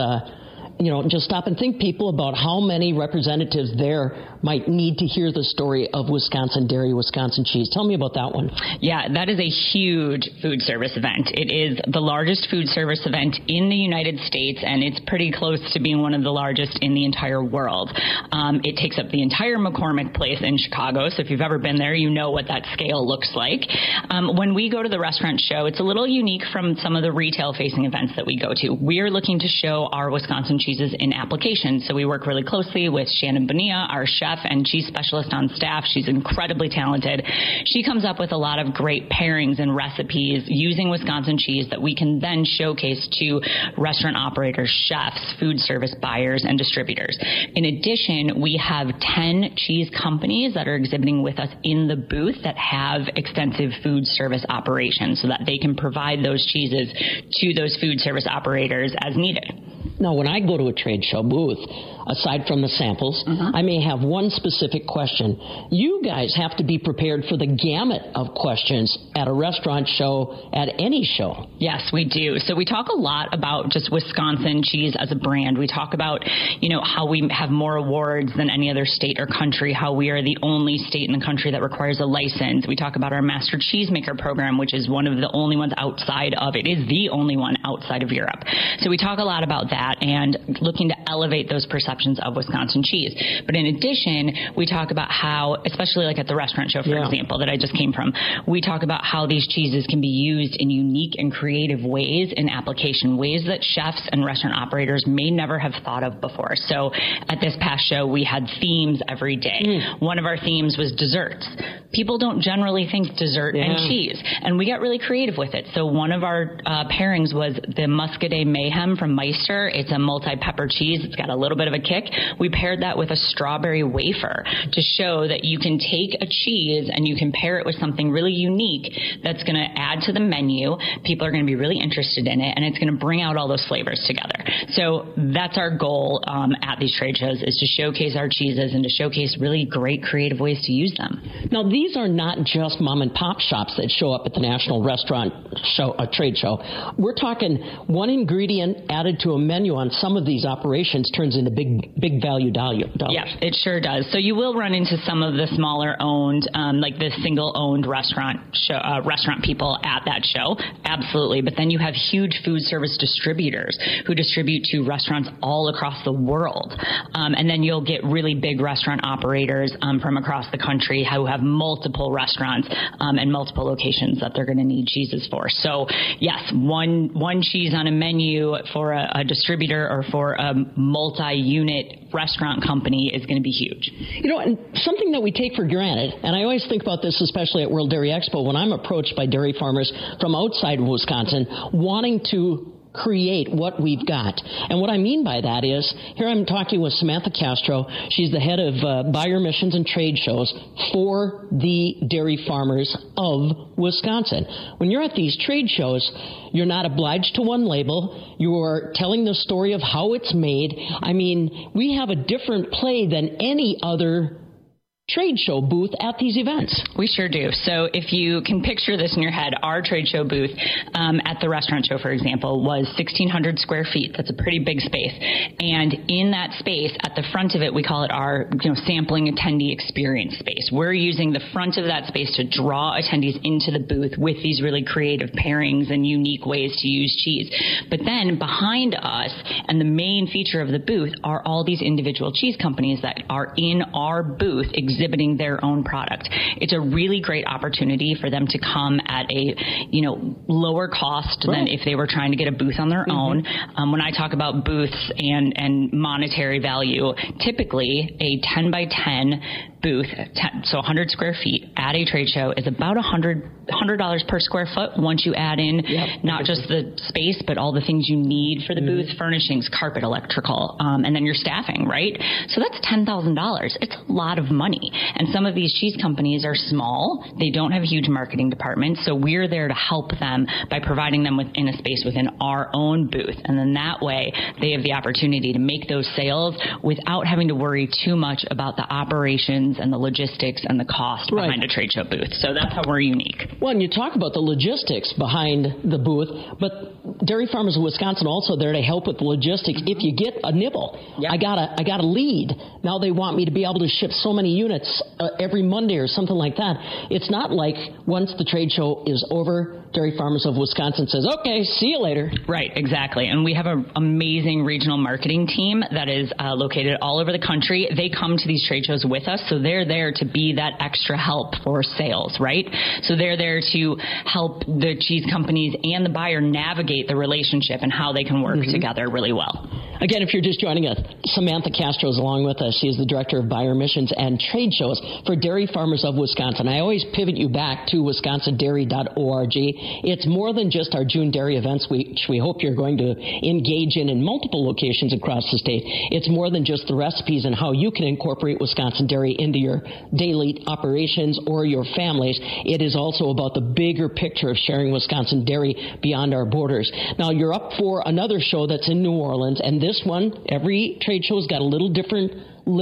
just stop and think, people, about how many representatives there might need to hear the story of Wisconsin dairy, Wisconsin cheese. Tell me about that one. Yeah, that is a huge food service event. It is the largest food service event in the United States, and it's pretty close to being one of the largest in the entire world. It takes up the entire McCormick Place in Chicago, so if you've ever been there, you know what that scale looks like. When we go to the restaurant show, it's a little unique from some of the retail-facing events that we go to. We are looking to show our Wisconsin cheeses in application, so we work really closely with Shannon Bonilla, our chef and cheese specialist on staff. She's incredibly talented. She comes up with a lot of great pairings and recipes using Wisconsin cheese that we can then showcase to restaurant operators, chefs, food service buyers, and distributors. In addition, we have 10 cheese companies that are exhibiting with us in the booth that have extensive food service operations so that they can provide those cheeses to those food service operators as needed. Now, when I go to a trade show booth, aside from the samples, I may have one specific question. You guys have to be prepared for the gamut of questions at a restaurant show, at any show. Yes, we do. So we talk a lot about just Wisconsin cheese as a brand. We talk about, how we have more awards than any other state or country, how we are the only state in the country that requires a license. We talk about our Master Cheesemaker program, which is one of the only ones outside of, it is the only one outside of Europe. So we talk a lot about that and looking to elevate those perceptions of Wisconsin cheese. But in addition, we talk about how, especially like at the restaurant show, for example, that I just came from, we talk about how these cheeses can be used in unique and creative ways in application, ways that chefs and restaurant operators may never have thought of before. So at this past show, we had themes every day. One of our themes was desserts. People don't generally think dessert and cheese, and we got really creative with it. So one of our pairings was the Muscadet Mayhem from Meister. It's a multi-pepper cheese. It's got a little bit of a kick. We paired that with a strawberry wafer to show that you can take a cheese and you can pair it with something really unique that's going to add to the menu. People are going to be really interested in it, and it's going to bring out all those flavors together. So that's our goal at these trade shows, is to showcase our cheeses and to showcase really great creative ways to use them. Now, these are not just mom and pop shops that show up at the National Restaurant Show, trade show. We're talking one ingredient added to a menu on some of these operations turns into big value dollars. Yeah, it sure does. So you will run into some of the smaller owned, like the single owned restaurant people at that show. Absolutely. But then you have huge food service distributors who distribute to restaurants all across the world. And then you'll get really big restaurant operators from across the country who have multiple restaurants and multiple locations that they're going to need cheeses for. So yes, one cheese on a menu for a distributor or for a multi-unit restaurant company is going to be huge. And something that we take for granted, and I always think about this, especially at World Dairy Expo, when I'm approached by dairy farmers from outside Wisconsin wanting to create what we've got. And what I mean by that is, here I'm talking with Samantha Castro. She's the head of buyer missions and trade shows for the dairy farmers of Wisconsin. When you're at these trade shows, you're not obliged to one label. You're telling the story of how it's made. I mean, we have a different play than any other trade show booth at these events. We sure do. So if you can picture this in your head, our trade show booth at the restaurant show, for example, was 1,600 square feet. That's a pretty big space. And in that space, at the front of it, we call it our sampling attendee experience space. We're using the front of that space to draw attendees into the booth with these really creative pairings and unique ways to use cheese. But then behind us, and the main feature of the booth, are all these individual cheese companies that are in our booth exhibiting their own product. It's a really great opportunity for them to come at a, lower cost than if they were trying to get a booth on their own. When I talk about booths and monetary value, typically a 10 by 10 booth, so 100 square feet at a trade show is about $100 per square foot once you add in not just the space, but all the things you need for the booth, furnishings, carpet, electrical, and then your staffing, right? So that's $10,000. It's a lot of money. And some of these cheese companies are small. They don't have huge marketing departments. So we're there to help them by providing them within a space within our own booth. And then that way they have the opportunity to make those sales without having to worry too much about the operations and the logistics and the cost behind a trade show booth. So that's how we're unique. Well, and you talk about the logistics behind the booth, but Dairy Farmers of Wisconsin also there to help with the logistics. If you get a nibble, I got a lead. Now they want me to be able to ship so many units every Monday or something like that. It's not like once the trade show is over, Dairy Farmers of Wisconsin says, okay, see you later. Right, exactly. And we have an amazing regional marketing team that is located all over the country. They come to these trade shows with us, so they're there to be that extra help for sales, right? So they're there to help the cheese companies and the buyer navigate the relationship and how they can work together really well. Again, if you're just joining us, Samantha Castro is along with us. She is the Director of Buyer Missions and Trade Shows for Dairy Farmers of Wisconsin. I always pivot you back to wisconsindairy.org. It's more than just our June dairy events, which we hope you're going to engage in multiple locations across the state. It's more than just the recipes and how you can incorporate Wisconsin dairy into your daily operations or your families. It is also about the bigger picture of sharing Wisconsin dairy beyond our borders. Now, you're up for another show that's in New Orleans, and this one, every trade show's got a little different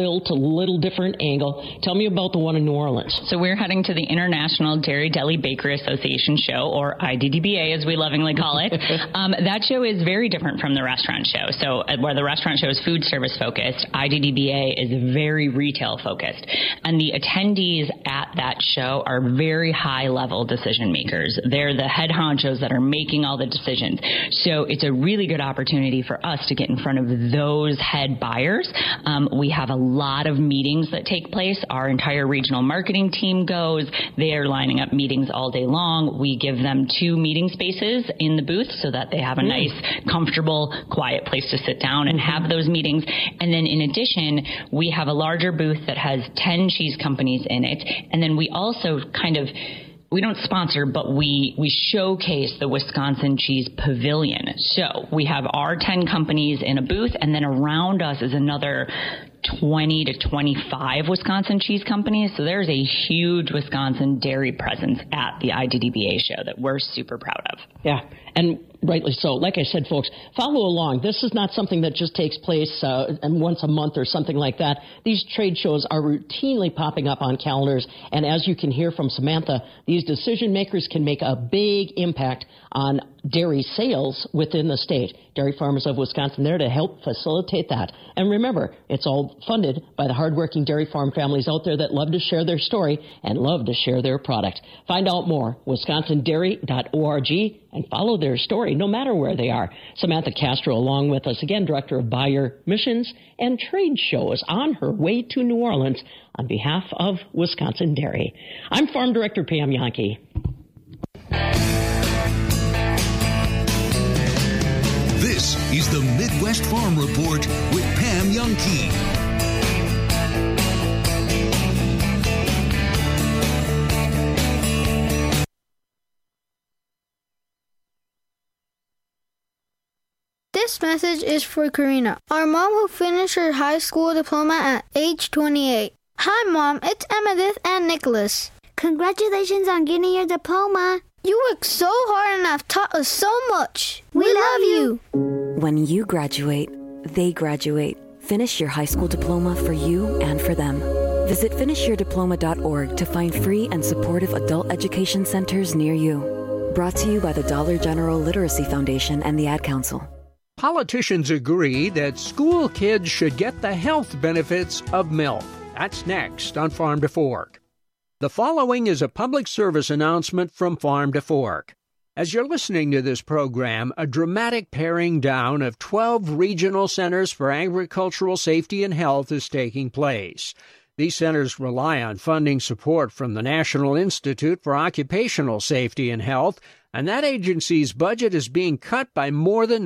angle. Tell me about the one in New Orleans. So we're heading to the International Dairy Deli Bakery Association show, or IDDBA as we lovingly call it. That show is very different from the restaurant show. So where the restaurant show is food service focused, IDDBA is very retail focused. And the attendees at that show are very high level decision makers. They're the head honchos that are making all the decisions. So it's a really good opportunity for us to get in front of those head buyers. We have a lot of meetings that take place. Our entire regional marketing team goes. They are lining up meetings all day long. We give them 2 meeting spaces in the booth so that they have a nice, comfortable, quiet place to sit down and have those meetings. And then in addition, we have a larger booth that has 10 cheese companies in it. And then we also we don't sponsor, but we showcase the Wisconsin Cheese Pavilion. So we have our 10 companies in a booth, and then around us is another 20 to 25 Wisconsin cheese companies. So there's a huge Wisconsin dairy presence at the IDDBA show that we're super proud of. Yeah, and rightly so. Like I said, folks, follow along. This is not something that just takes place once a month or something like that. These trade shows are routinely popping up on calendars, and as you can hear from Samantha, these decision makers can make a big impact on dairy sales within the state. Dairy Farmers of Wisconsin there to help facilitate that. And remember, it's all funded by the hardworking dairy farm families out there that love to share their story and love to share their product. Find out more, wisconsindairy.org, and follow their story no matter where they are. Samantha Castro along with us, again, Director of Buyer Missions and Trade Shows, on her way to New Orleans on behalf of Wisconsin Dairy. I'm Farm Director Pam Yankee. This is the Midwest Farm Report with Pam Yankee. This message is for Karina, our mom who finished her high school diploma at age 28. Hi, Mom. It's Emmettith and Nicholas. Congratulations on getting your diploma. You worked so hard and have taught us so much. We love you. When you graduate, they graduate. Finish your high school diploma for you and for them. Visit finishyourdiploma.org to find free and supportive adult education centers near you. Brought to you by the Dollar General Literacy Foundation and the Ad Council. Politicians agree that school kids should get the health benefits of milk. That's next on Farm to Fork. The following is a public service announcement from Farm to Fork. As you're listening to this program, a dramatic paring down of 12 regional centers for agricultural safety and health is taking place. These centers rely on funding support from the National Institute for Occupational Safety and Health, and that agency's budget is being cut by more than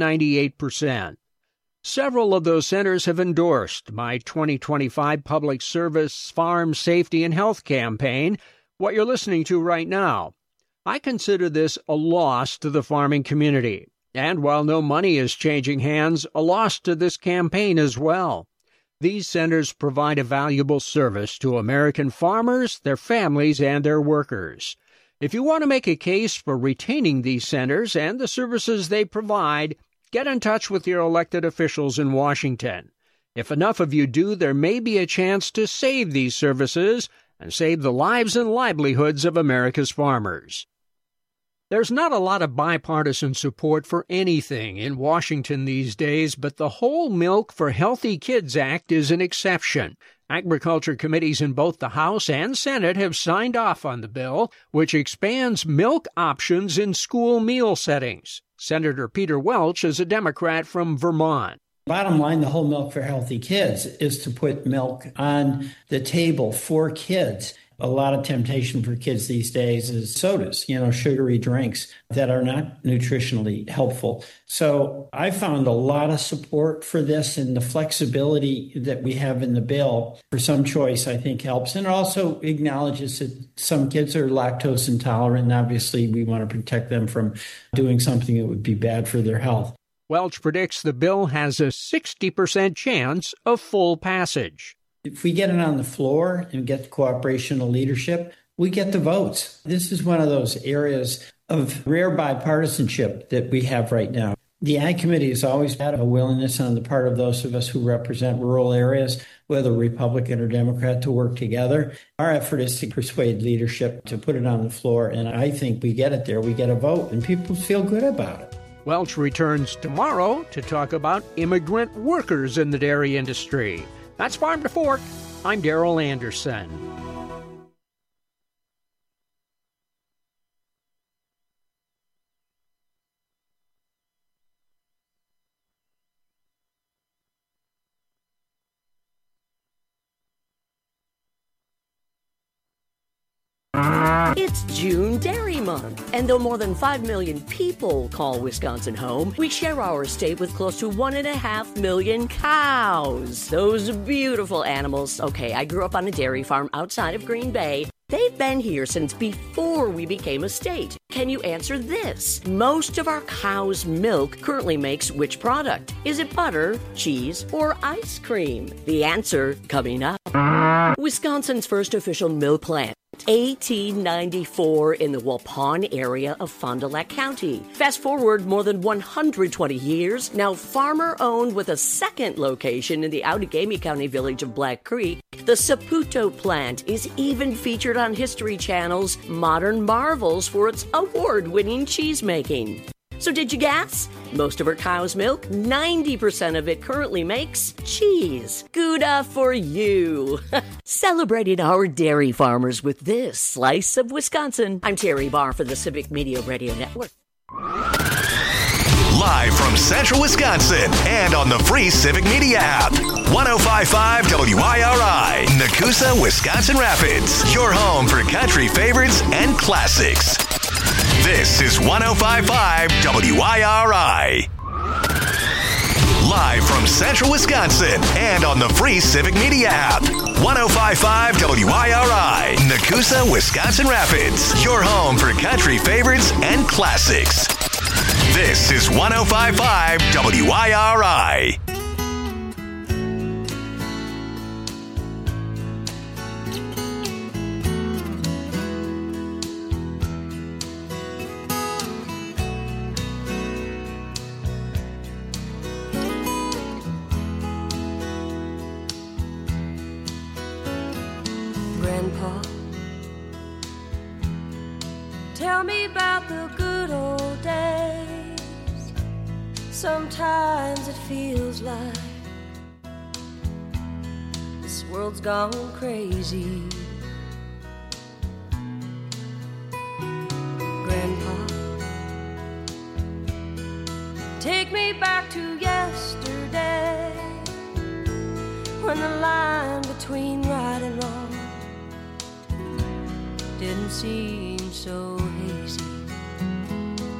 98%. Several of those centers have endorsed my 2025 Public Service Farm Safety and Health campaign, what you're listening to right now. I consider this a loss to the farming community, and while no money is changing hands, a loss to this campaign as well. These centers provide a valuable service to American farmers, their families, and their workers. If you want to make a case for retaining these centers and the services they provide, get in touch with your elected officials in Washington. If enough of you do, there may be a chance to save these services and save the lives and livelihoods of America's farmers. There's not a lot of bipartisan support for anything in Washington these days, but the Whole Milk for Healthy Kids Act is an exception. Agriculture committees in both the House and Senate have signed off on the bill, which expands milk options in school meal settings. Senator Peter Welch is a Democrat from Vermont. Bottom line, the Whole Milk for Healthy Kids is to put milk on the table for kids. A lot of temptation for kids these days is sodas, sugary drinks that are not nutritionally helpful. So I found a lot of support for this, and the flexibility that we have in the bill for some choice, I think, helps. And it also acknowledges that some kids are lactose intolerant, and obviously we want to protect them from doing something that would be bad for their health. Welch predicts the bill has a 60% chance of full passage. If we get it on the floor and get the cooperation of leadership, we get the votes. This is one of those areas of rare bipartisanship that we have right now. The Ag Committee has always had a willingness on the part of those of us who represent rural areas, whether Republican or Democrat, to work together. Our effort is to persuade leadership to put it on the floor, and I think we get it there. We get a vote, and people feel good about it. Welch returns tomorrow to talk about immigrant workers in the dairy industry. That's Farm to Fork. I'm Darrell Anderson. It's June Dairy Month, and though more than 5 million people call Wisconsin home, we share our state with close to 1.5 million cows. Those beautiful animals. Okay, I grew up on a dairy farm outside of Green Bay. They've been here since before we became a state. Can you answer this? Most of our cow's milk currently makes which product? Is it butter, cheese, or ice cream? The answer coming up. Wisconsin's first official milk plant. 1894 in the Waupun area of Fond du Lac County. Fast forward more than 120 years, now farmer-owned with a second location in the Outagamie County village of Black Creek, the Saputo plant is even featured on History Channel's Modern Marvels for its award-winning cheese-making. So did you guess? Most of our cow's milk, 90% of it currently makes cheese. Gouda for you. Celebrating our dairy farmers with this slice of Wisconsin. I'm Terry Barr for the Civic Media Radio Network. Live from Central Wisconsin and on the free Civic Media app. 105.5 WIRI, Nakusa, Wisconsin Rapids. Your home for country favorites and classics. This is 105.5 WIRI. Live from Central Wisconsin and on the free Civic Media app. 105.5 WIRI, Nakusa, Wisconsin Rapids. Your home for country favorites and classics. This is 105.5 WIRI. Grandpa, tell me about the good old days. Sometimes it feels like this world's gone crazy. Grandpa, take me back to yesterday, when the line between right and wrong didn't seem so